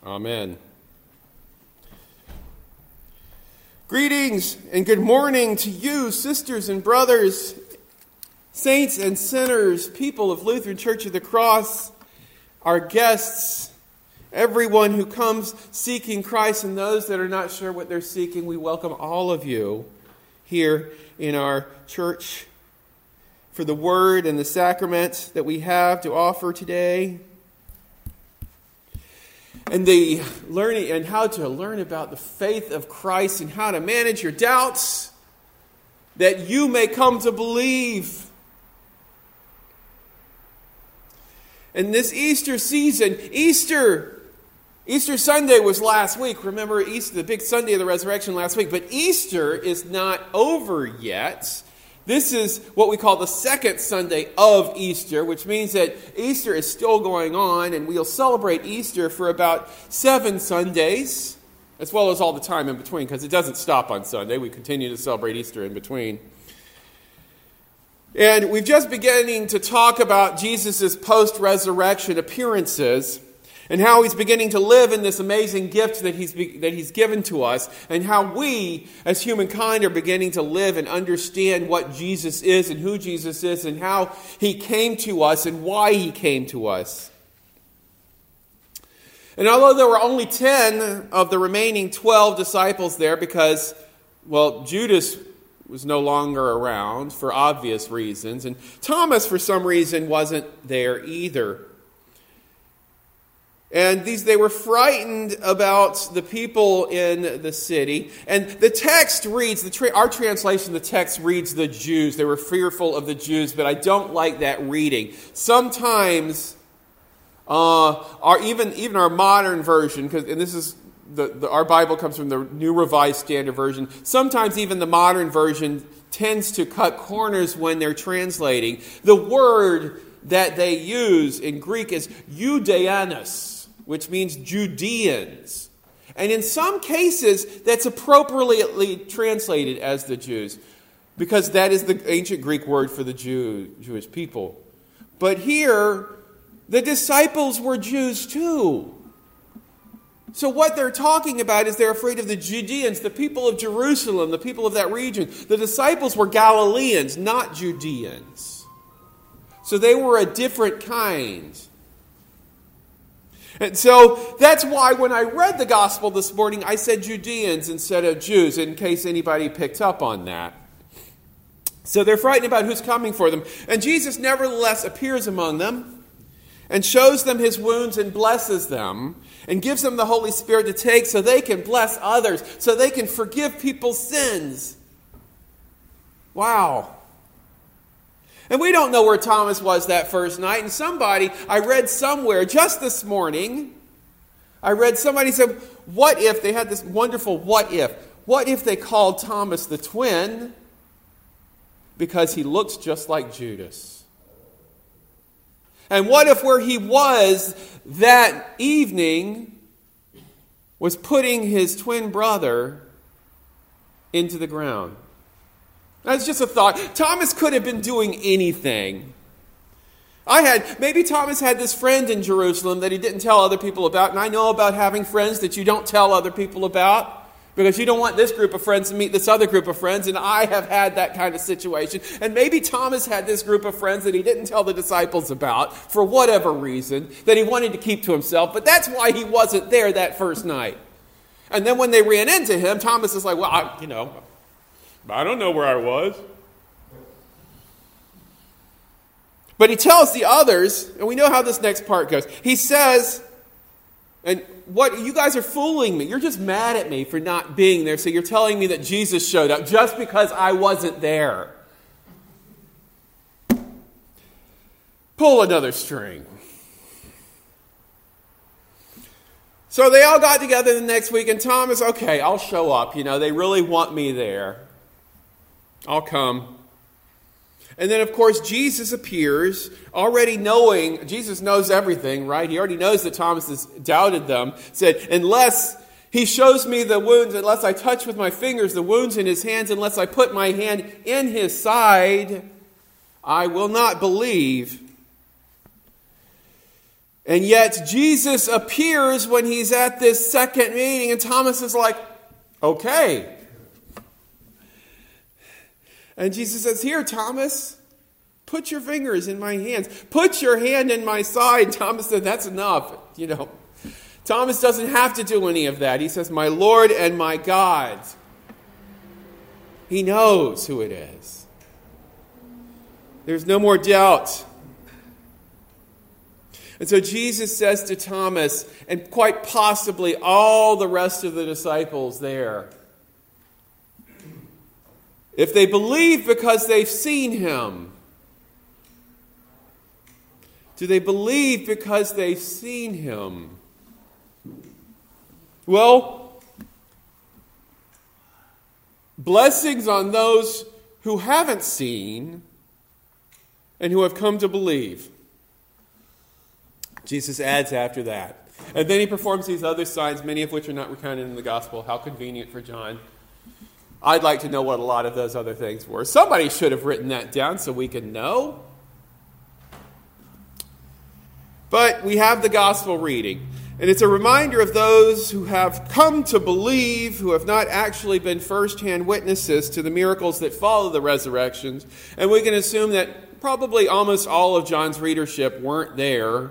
Amen. Greetings and good morning to you, sisters and brothers, saints and sinners, people of Lutheran Church of the Cross, our guests, everyone who comes seeking Christ, and those that are not sure what they're seeking. We welcome all of you here in our church for the word and the sacrament that we have to offer today. And the learning and how to learn about the faith of Christ and how to manage your doubts that you may come to believe. In this Easter season, Easter Sunday was last week. Remember Easter, the big Sunday of the resurrection last week. But Easter is not over yet. This is what we call the second Sunday of Easter, which means that Easter is still going on, and we'll celebrate Easter for about 7 Sundays, as well as all the time in between, because it doesn't stop on Sunday. We continue to celebrate Easter in between. And we've just beginning to talk about Jesus' post-resurrection appearances, and how he's beginning to live in this amazing gift that he's given to us, and how we, as humankind, are beginning to live and understand what Jesus is and who Jesus is and how he came to us and why he came to us. And although there were only 10 of the remaining 12 disciples there because, Judas was no longer around for obvious reasons, and Thomas, for some reason, wasn't there either. And they were frightened about the people in the city. And the text reads, our translation, the text reads the Jews. They were fearful of the Jews, but I don't like that reading. Sometimes, even our modern version, and this is our Bible comes from the New Revised Standard Version. Sometimes even the modern version tends to cut corners when they're translating. The word that they use in Greek is Judaeanos, which means Judeans. And in some cases, that's appropriately translated as the Jews, because that is the ancient Greek word for the Jewish people. But here, the disciples were Jews too. So what they're talking about is they're afraid of the Judeans, the people of Jerusalem, the people of that region. The disciples were Galileans, not Judeans. So they were a different kind. And so that's why when I read the gospel this morning, I said Judeans instead of Jews, in case anybody picked up on that. So they're frightened about who's coming for them. And Jesus nevertheless appears among them and shows them his wounds and blesses them and gives them the Holy Spirit to take so they can bless others, so they can forgive people's sins. Wow. And we don't know where Thomas was that first night. And I read somewhere just this morning, somebody said, what if they had this wonderful what if? What if they called Thomas the twin because he looks just like Judas? And what if where he was that evening was putting his twin brother into the ground? That's just a thought. Thomas could have been doing anything. Maybe Thomas had this friend in Jerusalem that he didn't tell other people about. And I know about having friends that you don't tell other people about because you don't want this group of friends to meet this other group of friends. And I have had that kind of situation. And maybe Thomas had this group of friends that he didn't tell the disciples about for whatever reason that he wanted to keep to himself. But that's why he wasn't there that first night. And then when they ran into him, Thomas is like, I don't know where I was. But he tells the others, and we know how this next part goes. He says, you guys are fooling me. You're just mad at me for not being there. So you're telling me that Jesus showed up just because I wasn't there. Pull another string. So they all got together the next week, and Thomas, okay, I'll show up. They really want me there. I'll come. And then, of course, Jesus appears, already knowing, Jesus knows everything, right? He already knows that Thomas has doubted them. Said, unless he shows me the wounds, unless I touch with my fingers the wounds in his hands, unless I put my hand in his side, I will not believe. And yet Jesus appears when he's at this second meeting, and Thomas is like, okay. And Jesus says, here, Thomas, put your fingers in my hands. Put your hand in my side. Thomas said, that's enough. Thomas doesn't have to do any of that. He says, my Lord and my God. He knows who it is. There's no more doubt. And so Jesus says to Thomas, and quite possibly all the rest of the disciples there, if they believe because they've seen him, do they believe because they've seen him? Well, blessings on those who haven't seen and who have come to believe. Jesus adds after that. And then he performs these other signs, many of which are not recounted in the gospel. How convenient for John. I'd like to know what a lot of those other things were. Somebody should have written that down so we can know. But we have the gospel reading. And it's a reminder of those who have come to believe, who have not actually been first-hand witnesses to the miracles that follow the resurrections. And we can assume that probably almost all of John's readership weren't there.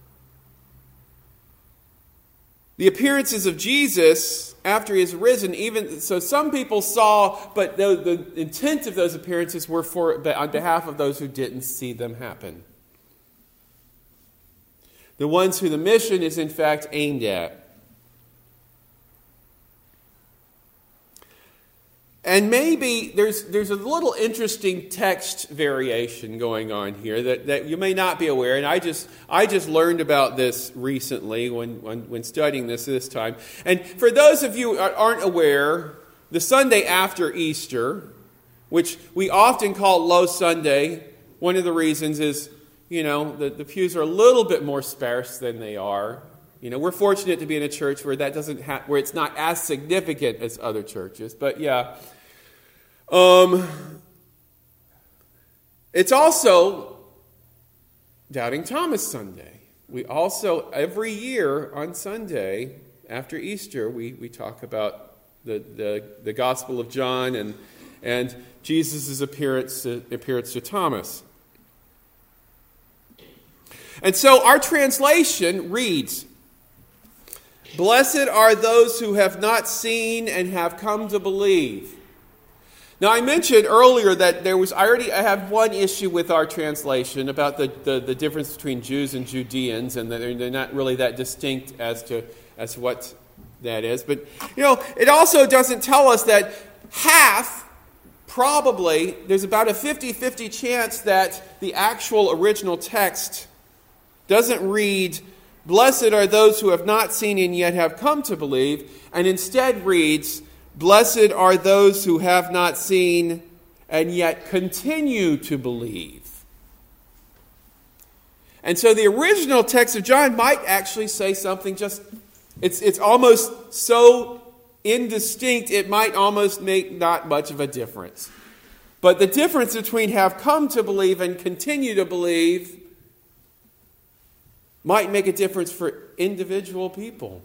The appearances of Jesus after he is risen, even so some people saw, but the intent of those appearances were on behalf of those who didn't see them happen. The ones who the mission is in fact aimed at. And maybe there's a little interesting text variation going on here that you may not be aware. And I just learned about this recently when studying this time. And for those of you who aren't aware, the Sunday after Easter, which we often call Low Sunday, one of the reasons is, the pews are a little bit more sparse than they are. We're fortunate to be in a church where that where it's not as significant as other churches. But yeah. It's also Doubting Thomas Sunday. We also, every year on Sunday after Easter, we talk about the Gospel of John and Jesus' appearance to Thomas. And so our translation reads, "Blessed are those who have not seen and have come to believe." Now, I mentioned earlier that I have one issue with our translation about the difference between Jews and Judeans, and that they're not really that distinct as to what that is. But, it also doesn't tell us that probably, there's about a 50-50 chance that the actual original text doesn't read, "Blessed are those who have not seen and yet have come to believe," and instead reads, "Blessed are those who have not seen and yet continue to believe." And so the original text of John might actually say something it's almost so indistinct it might almost make not much of a difference. But the difference between have come to believe and continue to believe might make a difference for individual people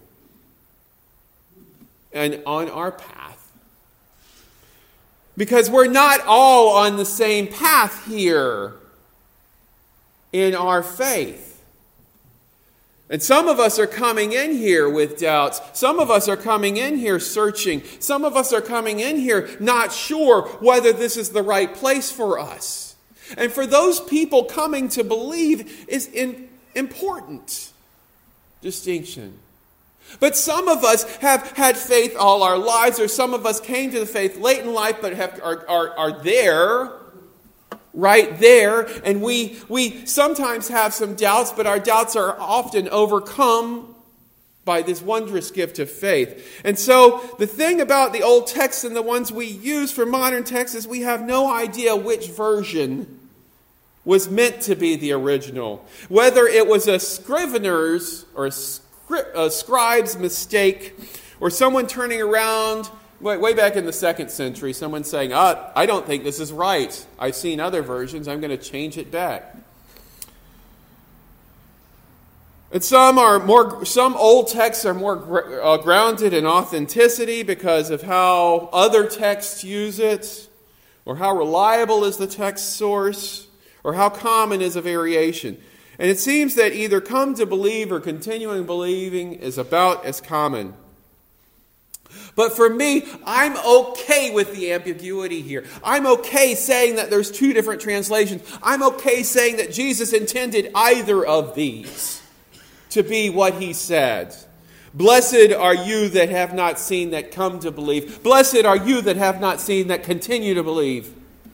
and on our path. Because we're not all on the same path here in our faith. And some of us are coming in here with doubts. Some of us are coming in here searching. Some of us are coming in here not sure whether this is the right place for us. And for those people, coming to believe is an important distinction. But some of us have had faith all our lives, or some of us came to the faith late in life but are there, right there, and we sometimes have some doubts, but our doubts are often overcome by this wondrous gift of faith. And so the thing about the old texts and the ones we use for modern texts is we have no idea which version was meant to be the original. Whether it was a scrivener's or a scribe's mistake, or someone turning around way back in the 2nd century, someone saying, I don't think this is right. I've seen other versions. I'm going to change it back. And some old texts are more grounded in authenticity because of how other texts use it, or how reliable is the text source, or how common is a variation. And it seems that either come to believe or continuing believing is about as common. But for me, I'm okay with the ambiguity here. I'm okay saying that there's two different translations. I'm okay saying that Jesus intended either of these to be what he said. Blessed are you that have not seen, that come to believe. Blessed are you that have not seen, that continue to believe.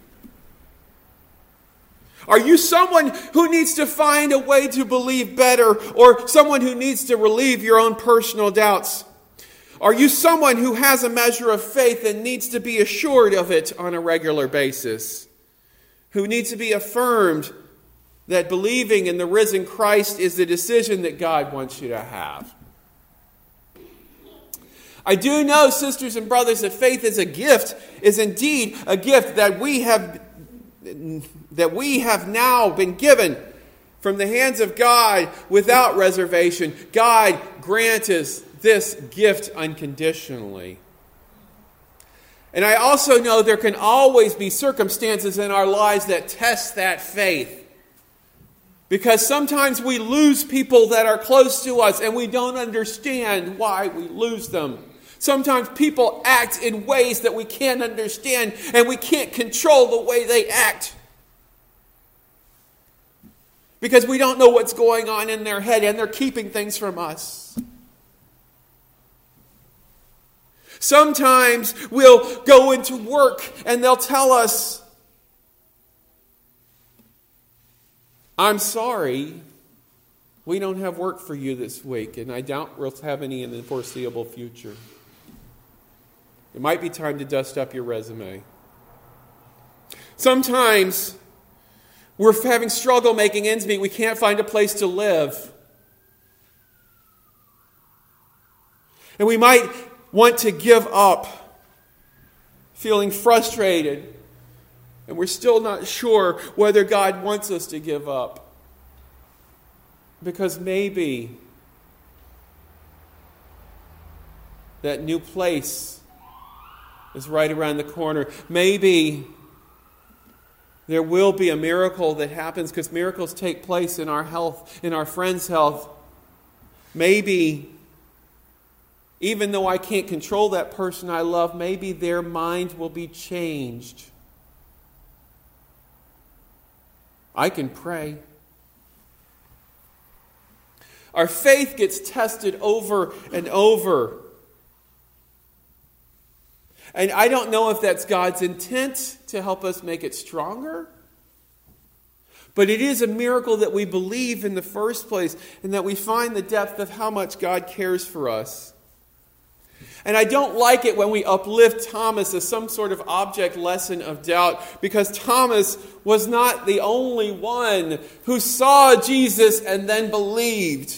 Are you someone who needs to find a way to believe better, or someone who needs to relieve your own personal doubts? Are you someone who has a measure of faith and needs to be assured of it on a regular basis? Who needs to be affirmed that believing in the risen Christ is the decision that God wants you to have? I do know, sisters and brothers, that faith is a gift, is indeed a gift that we have now been given from the hands of God without reservation. God grants us this gift unconditionally. And I also know there can always be circumstances in our lives that test that faith. Because sometimes we lose people that are close to us and we don't understand why we lose them. Sometimes people act in ways that we can't understand and we can't control the way they act. Because we don't know what's going on in their head and they're keeping things from us. Sometimes we'll go into work and they'll tell us, I'm sorry, we don't have work for you this week, and I doubt we'll have any in the foreseeable future. It might be time to dust up your resume. Sometimes we're having struggle making ends meet. We can't find a place to live. And we might want to give up, feeling frustrated, and we're still not sure whether God wants us to give up. Because maybe that new place is right around the corner. Maybe there will be a miracle that happens, because miracles take place in our health, in our friends' health. Maybe, even though I can't control that person I love, maybe their mind will be changed. I can pray. Our faith gets tested over and over. And I don't know if that's God's intent to help us make it stronger. But it is a miracle that we believe in the first place, and that we find the depth of how much God cares for us. And I don't like it when we uplift Thomas as some sort of object lesson of doubt, because Thomas was not the only one who saw Jesus and then believed.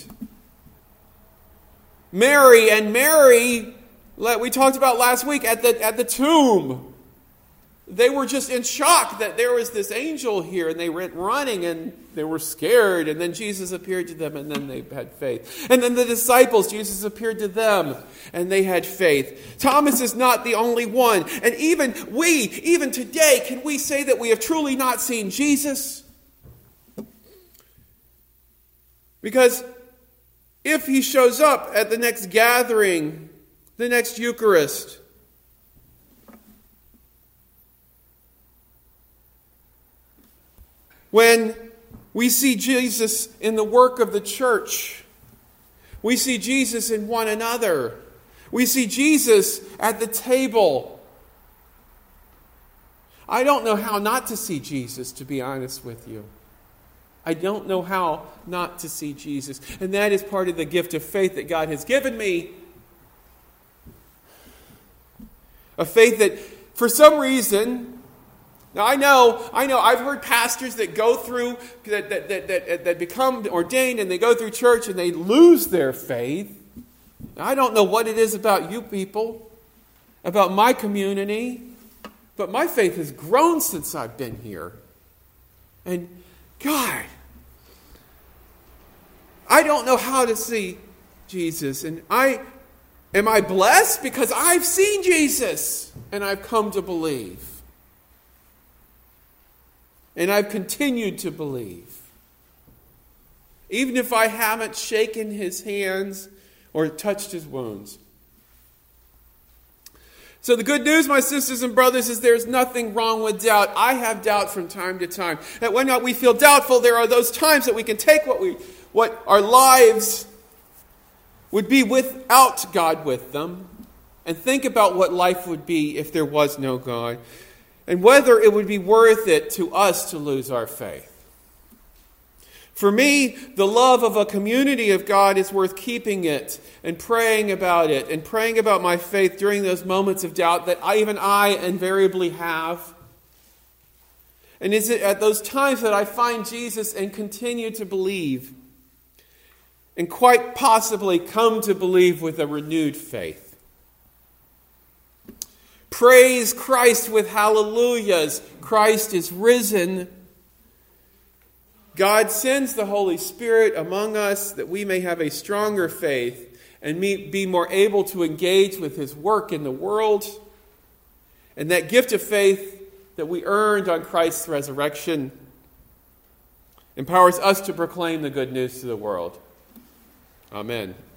Mary, we talked about last week at the tomb. They were just in shock that there was this angel here, and they went running and they were scared, and then Jesus appeared to them, and then they had faith. And then the disciples, Jesus appeared to them, and they had faith. Thomas is not the only one. And even today, can we say that we have truly not seen Jesus? Because if he shows up at the next gathering, the next Eucharist, when we see Jesus in the work of the church, we see Jesus in one another, we see Jesus at the table, I don't know how not to see Jesus, to be honest with you. I don't know how not to see Jesus. And that is part of the gift of faith that God has given me. A faith that, for some reason, now I know, I've heard pastors that go through, that become ordained, and they go through church and they lose their faith. Now, I don't know what it is about you people, about my community, but my faith has grown since I've been here. And God, I don't know how to see Jesus. And am I blessed? Because I've seen Jesus and I've come to believe. And I've continued to believe. Even if I haven't shaken his hands or touched his wounds. So the good news, my sisters and brothers, is there's nothing wrong with doubt. I have doubt from time to time. And when we feel doubtful, there are those times that we can take what our lives would be without God with them and think about what life would be if there was no God and whether it would be worth it to us to lose our faith. For me, the love of a community of God is worth keeping it and praying about it and praying about my faith during those moments of doubt that even I invariably have. And is it at those times that I find Jesus and continue to believe and quite possibly come to believe with a renewed faith. Praise Christ with hallelujahs. Christ is risen. God sends the Holy Spirit among us that we may have a stronger faith and be more able to engage with his work in the world. And that gift of faith that we earned on Christ's resurrection empowers us to proclaim the good news to the world. Amen.